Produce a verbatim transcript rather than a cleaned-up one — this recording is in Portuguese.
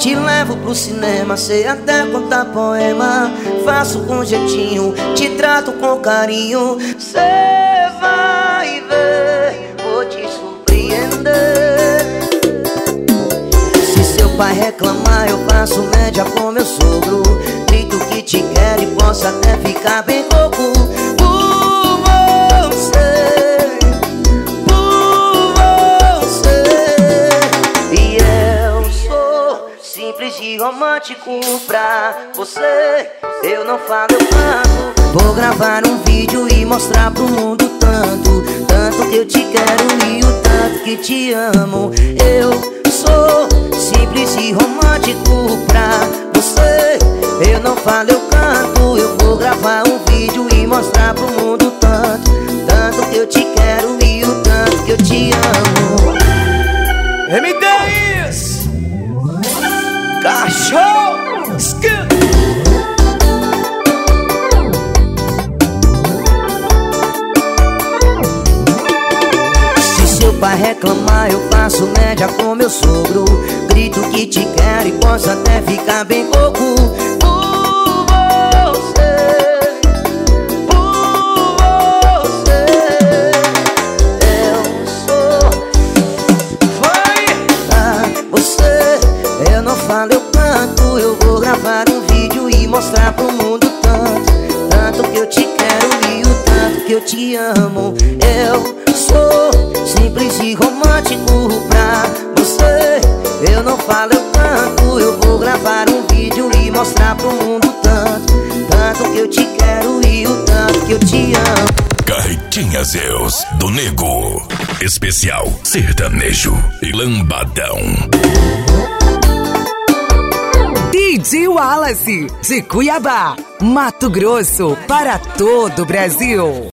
Te levo pro cinema, sei até contar poema. Faço com jeitinho, te trato com carinho. Cê vai ver, vou te surpreender. Se seu pai reclamar, eu faço média com meu sogro. Grito que te quero e posso até ficar bem louco por você, por você. E eu sou simples e romântico pra você. Eu não falo, eu canto. Vou gravar um vídeo e mostrar pro mundo tanto, tanto que eu te quero e o tanto que te amo. Eu sou simples e romântico pra você. Eu não falo, eu canto. Eu vou gravar um vídeo e mostrar pro mundo tanto, tanto que eu te quero e o tanto que eu te amo. M dez Cachorro Skin. Se seu pai reclamar, eu faço média com meu sogro. Grito que te quero e posso até ficar bem louco por você, por você. Eu sou Vai! pra você. Eu não falo, eu canto. Eu vou gravar um vídeo e mostrar pro mundo tanto, tanto que eu te quero e o tanto que eu te amo. Eu sou simples e romântico pra você. Eu não falo, eu canto. Eu vou gravar um vídeo e mostrar pro mundo tanto, tanto que eu te quero e o tanto que eu te amo. Carretinha Zeus do Nego. Especial sertanejo e lambadão. D J Wallace, de Cuiabá, Mato Grosso, para todo o Brasil.